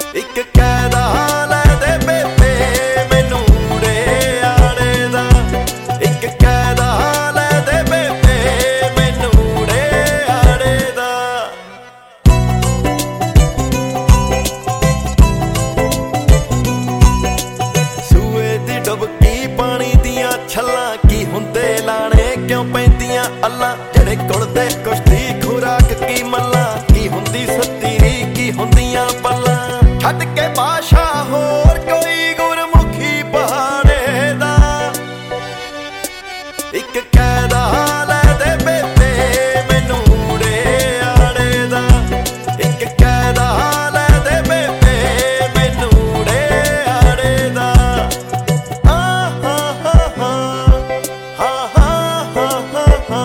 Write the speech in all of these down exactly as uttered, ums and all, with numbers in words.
ਇੱਕ ਕਹਿਦਾ ਲੈ ਦੇ ਬੇਬੇ ਮੈਨੂੰ ਰੇ ਆੜੇ ਦਾ, ਇੱਕ ਕਹਿਦਾ ਲੈ ਦੇ ਬੇਬੇ ਮੈਨੂੰ ਰੇ ਆੜੇ ਦਾ। ਸੂਏ ਦੀ ਡੁਬਕੀ ਪਾਣੀ ਦੀਆਂ ਛੱਲਾਂ ਕੀ ਹੁੰਦੇ ਲਾਣੇ ਕਿਉਂ ਪੈਂਦੀਆਂ ਅੱਲਾਂ, ਜਿਹੜੇ ਕੁੜਦੇ ਕੁਸ਼ਤੀ ਖੁਰਾਕ ਕੀ ਮੱਲਾਂ, ਕੀ ਹੁੰਦੀ ਸੱਤੀਰੀ ਕੀ ਹੁੰਦੀਆਂ ਪੱਲਾਂ। ਛੱਡ ਕੇ ਬਾਸ਼ਾ ਹੋਰ ਕੋਈ ਗੁਰਮੁਖੀ ਪਹਾੜੇ ਦਾ, ਇੱਕ ਕਹਿਦਾ ਲੈ ਦੇ ਬੇਬੇ ਮੈਨੂੰ ਰੇ ਆੜੇ ਦਾ, ਇੱਕ ਕਹਿਦਾ ਲੈ ਦੇ ਬੇਬੇ ਮੈਨੂੰ ਰੇ ਆੜੇ ਦਾ। ਆ ਹਾ ਹਾ ਹਾ ਹਾ ਹਾ ਹਾ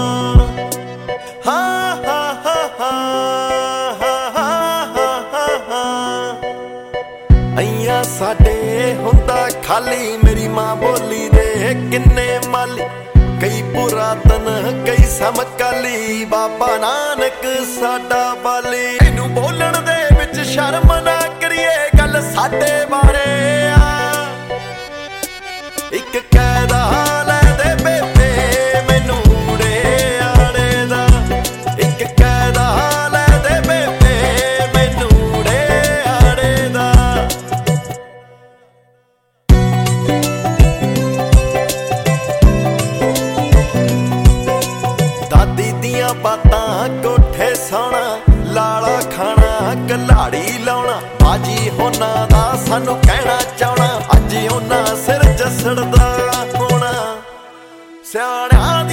ਹਾ। ਅਈਆਂ ਸਾਡੇ ਹੁੰਦਾ ਖਾਲੀ ਮੇਰੀ ਮਾਂ ਬੋਲੀ ਦੇ ਕਿੰਨੇ ਮਾਲੀ, ਕਈ ਪੁਰਾਤਨ ਕਈ ਸਮਕਾਲੀ, ਬਾਬਾ ਨਾਨਕ ਸਾਡਾ ਬਾਲੀ। ਇਹਨੂੰ ਬੋਲਣ ਦੇ ਵਿੱਚ ਸ਼ਰਮ ਨਾ ਕਰੀਏ ਗੱਲ ਸਾਡੇ ਬਾਰੇ ਆ, ਇੱਕ ਕਹਿਦਾ ਲੈ ਦੇ ਬੇਬੇ ਮੈਨੂੰ ਰੇ ਆੜੇ ਦਾ, ਇੱਕ ਕਹਿਦਾ ਲੈ ਦੇ ਬੇਬੇ ਮੈਨੂੰ ਰੇ ਆੜੇ ਦਾ। ਦਾਦੀ ਦੀਆਂ ਬਾਤਾਂ ਕੋਠੇ ਸੌਣਾ, ਲਾਲਾ ਖਾਣਾ ਕਲਾੜੀ ਲਾਉਣਾ, ਬਾਜੀ ਹੋਣਾ ਦਾ ਸਾਨੂੰ ਕਹਿਣਾ ਚਾਹਣਾ, ਅੱਜ ਉਹਨਾਂ ਸਿਰ ਜਸੜਦਾ ਹੋਣਾ। ਸਿਆਣਿਆਂ